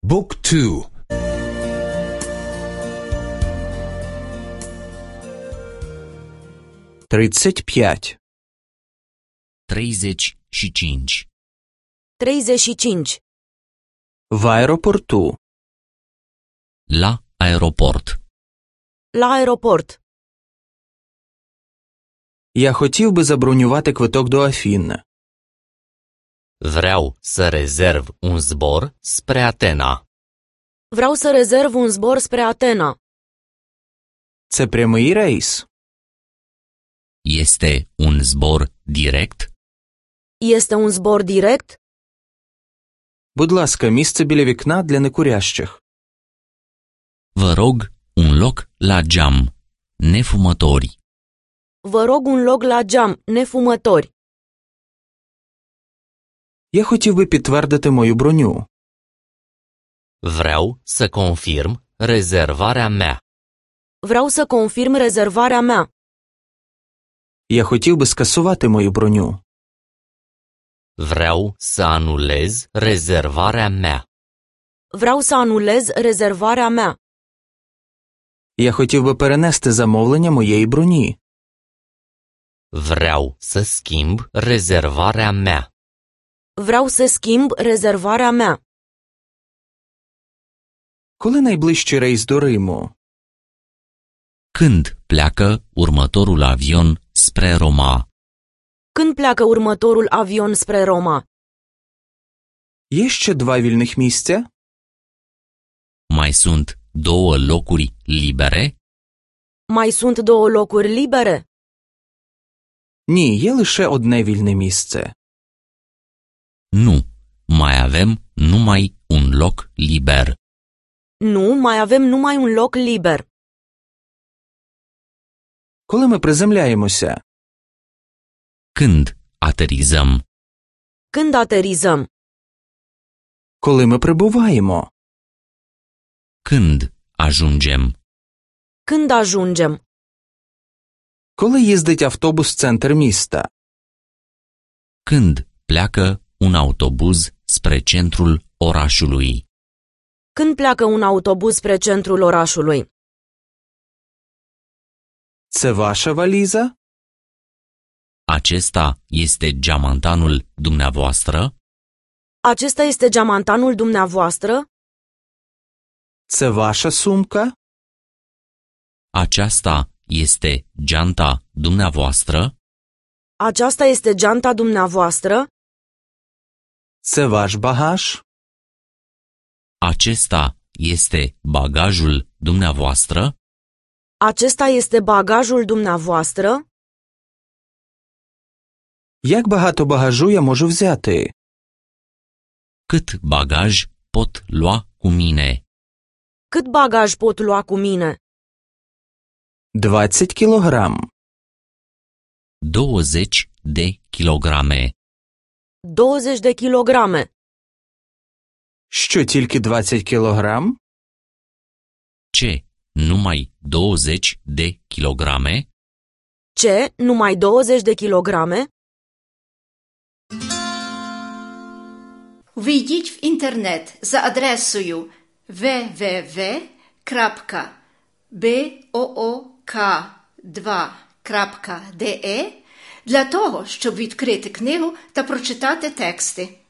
Book 2. 35. 35. 35. В аеропорту. La aeroport. La aeroport. Я хотів би забронювати квиток до Афін. Vreau să rezerv un zbor spre Atena. Vreau să rezerv un zbor spre Atena. Це прямий рейс. Este un zbor direct? Este un zbor direct? Будь ласка, місце біля вікна для некурящих. Vă rog un loc la geam. Nefumători. Vă rog un loc la geam, nefumători. Я хотів би підтвердити мою броню. Vreau să confirm rezervarea mea. Vreau să confirm rezervarea mea. Я хотів би скасувати мою броню. Vreau să anulez rezervarea mea. Vreau să anulez rezervarea mea. Я хотів би перенести замовлення моєї броні. Vreau să schimb rezervarea mea. Vreau să schimb rezervarea mea. Коли найближчий рейс до Риму? Când pleacă următorul avion spre Roma? Când pleacă următorul avion spre Roma? Є ще 2 вільних місця? Mai sunt 2 locuri libere? Mai sunt 2 locuri libere? Ні, є лише одне вільне місце. Nu, mai avem numai un loc liber. Nu, mai avem numai un loc liber. Коли ми приземляємося? Când aterizăm? Când aterizăm? Коли ми прибуваємо? Când ajungem? Când ajungem? Коли їздить автобус в центр міста? Când pleacă un autobuz spre centrul orașului? Când pleacă un autobuz spre centrul orașului? Це ваша валіза? Acesta este geamantanul dumneavoastră? Acesta este geamantanul dumneavoastră? Це ваша сумка? Aceasta este geanta dumneavoastră? Aceasta este geanta dumneavoastră? Це ваш багаж? Acesta este bagajul dumneavoastră? Acesta este bagajul dumneavoastră? Як багато багажу я можу взяти? Cât bagaj pot lua cu mine? Cât bagaj pot lua cu mine? 20 кілограм. 20 de kilograme. 20 de kilograme. Що, тільки 20 кілограм? Ce? Numai 20 de kilograme? Ce? Numai 20 de kilograme? Ввійдіть в інтернет за адресою www.book2.de для того, щоб відкрити книгу та прочитати тексти.